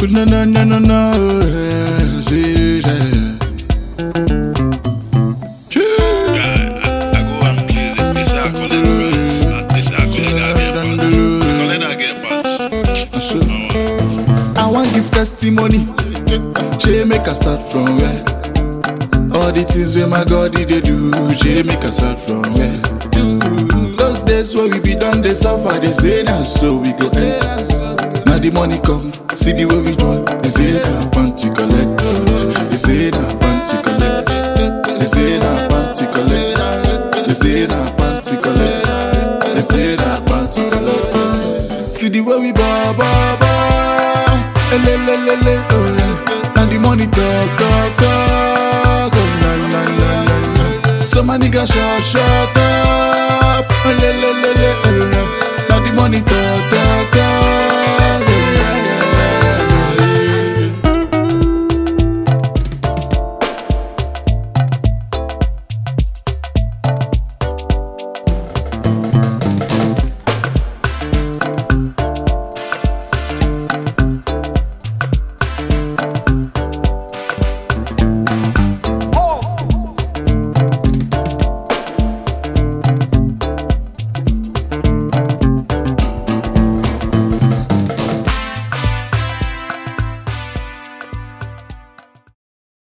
No, no, no, no, no, see, yeah. I go and play the piece I call it right. And this I call it I get pants. I want give testimony. She make us start from where? All the things where my God did they do. She make us start from where? Those days where we be done, they suffer. They say that so we go end. Now the money come, see the way we join. They say that want to collect. They say that want to collect. They say that want to collect. They say that want to collect. They say that want to collect. See the way we ba ba ba. Le le le le oh yeah. And the money talk talk talk. Oh la la la la. So my nigga shut up. Le le le le oh yeah. Now the money talk talk.